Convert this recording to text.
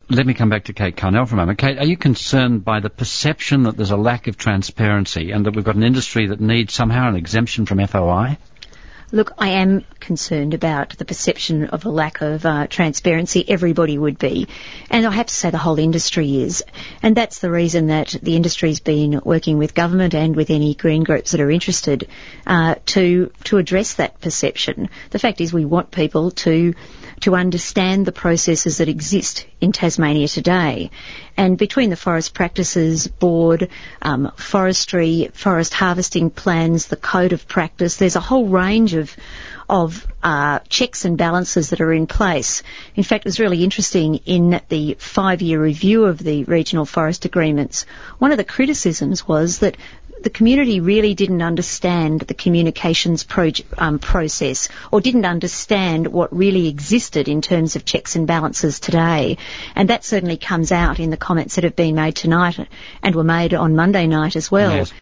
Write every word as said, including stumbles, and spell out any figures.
Let me come back to Kate Carnell for a moment. Kate, are you concerned by the perception that there's a lack of transparency and that we've got an industry that needs somehow an exemption from F O I? Look, I am concerned about the perception of a lack of uh, transparency. Everybody would be. And I have to say the whole industry is. And that's the reason that the industry's been working with government and with any green groups that are interested uh, to to address that perception. The fact is we want people to to understand the processes that exist in Tasmania today. And between the Forest Practices Board, um, forestry, forest harvesting plans, the code of practice, there's a whole range of of uh, checks and balances that are in place. In fact, it was really interesting in the five-year review of the regional forest agreements. One of the criticisms was that the community really didn't understand the communications pro- um, process or didn't understand what really existed in terms of checks and balances today. And that certainly comes out in the comments that have been made tonight and were made on Monday night as well. Yes.